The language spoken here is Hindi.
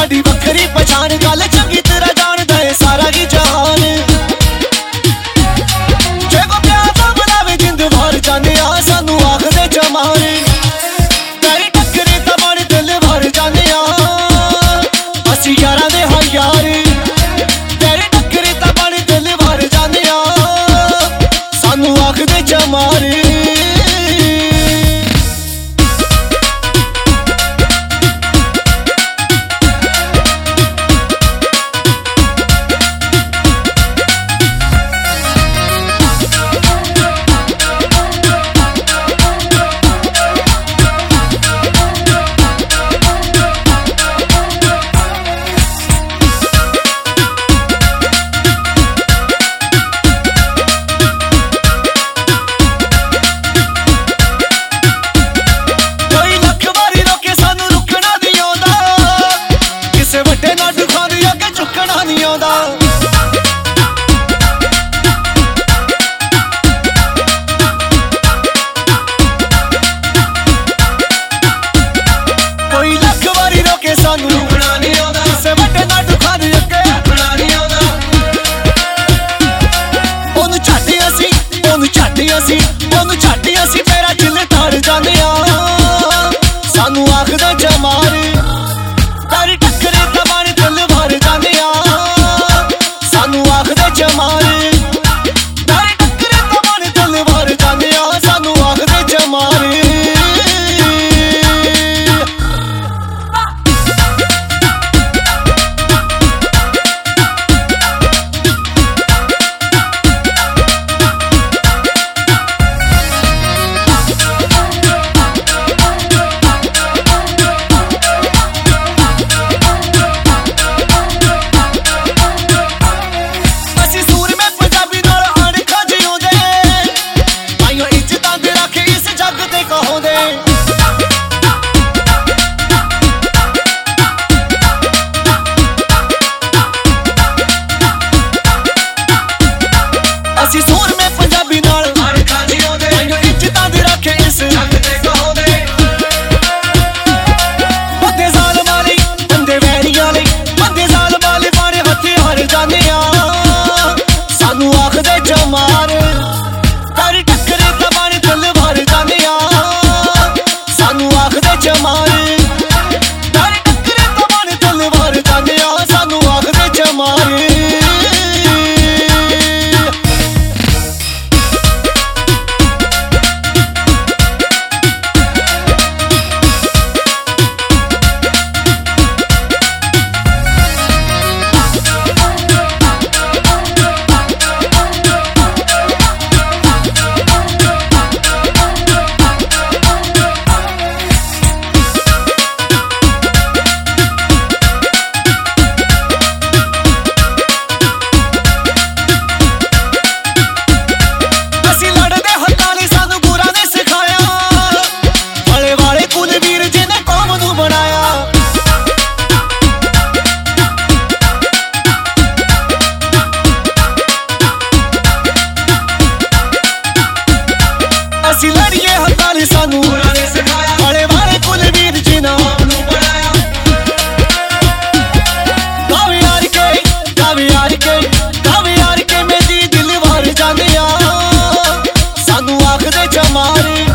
साडी वखरी पछाण गल चंगी तरह जानदा है सारा ही जहान। जे को प्यार ना बनावे जिंद भर जाने आ सानू आखदे चमार। तेरी टक्करे ता बन दिल भर जाने आ असी यारां दे हां यार। तेरी टक्करे ता बन दिल भर जाने आ सानू आखदे चमार। कोई लख वारी रोके सानू रुकना नहीं आउंदा, किसे वड्डे ना दुखा दे अगे रुकना नहीं आउंदा। ओनू छड्ड असी तेरा दिल ताड़ जाने आ सानू आखदा चमार। तेरी टक्करे ता बन दिल भर जाने आ सानू आखदे चमार। तेरी टक्करे ता बन दिल भर जाने आ सानू आखदे चमार। असी सूर में पंजाबी नाल इज्जतां दे रखे इस जग ते कहोंदे। बंदे जालम वाले बंदे वैरियां वाले बंदे जालम वाले बारे हथियार जाने आ सानू आखदे चमार। तेरी टक्करे ता बन दिल भर जाने आ सानू आखदे चमार। तेरी टक्करे ता बन दिल भर जाने आ सानू आखदे चमार। असी लड़िए हकाल सानू बड़े वाले कुलवीर जी ना बनाया। गावे यार के मेरी दिल भर जाने आ सानू आखदे चमार।